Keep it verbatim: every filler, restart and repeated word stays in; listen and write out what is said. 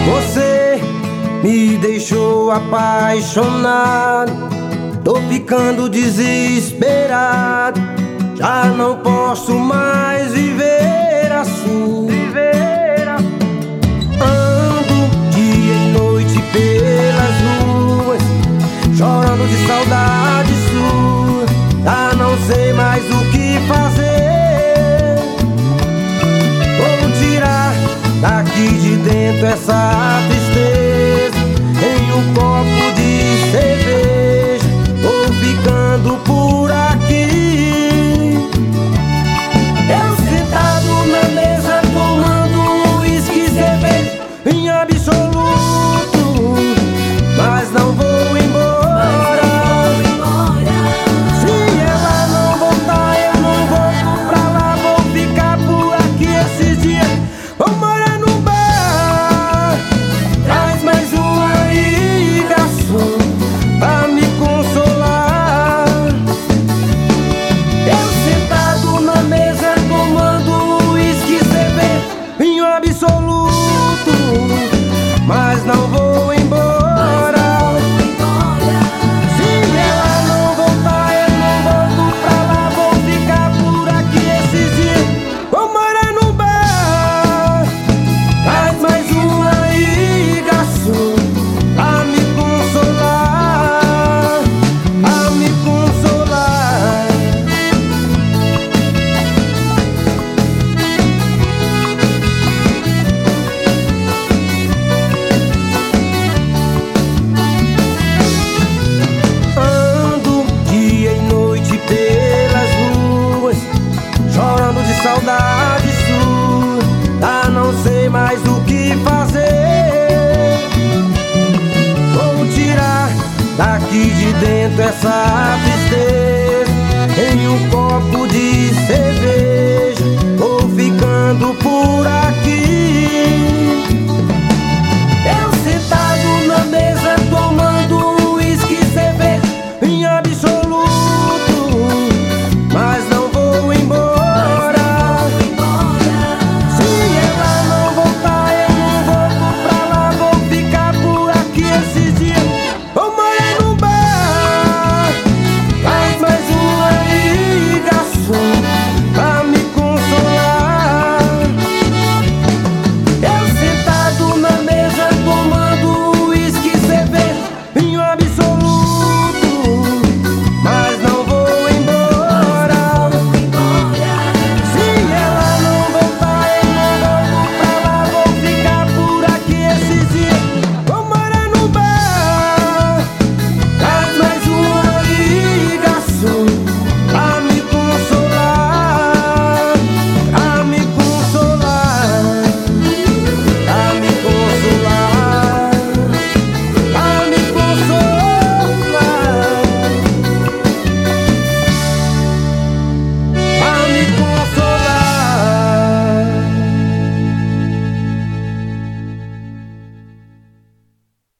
Você me deixou apaixonado, tô ficando desesperado. Já não posso mais viver assim. Ando dia e noite pelas ruas, chorando de saudade sua. Já não sei mais o que fazer. Vou tirar daqui de dentro essa tristeza em um copo de cerveja. Vou ficando por aqui, eu sentado na mesa tomando uísque, cerveja em absoluto, mas não vou embora. Se ela não voltar, eu não volto pra lá. Vou ficar por aqui esses dias. Vou morar num bar, traz mais uma aí, garçom, pra me consolar. Eu sentado na mesa tomando uísque, cerveja, vinho absoluto, mas não vou embora. Se ela não voltar, eu não volto pra lá. Vou ficar por aqui esses dias. Vou morar num bar, traz mais uma aí, garçom, pra me consolar, pra me consolar. Ando dia e noite pelas ruas, chorando de saudade sua. Já não sei mais o que fazer. Vou tirar daqui de dentro essa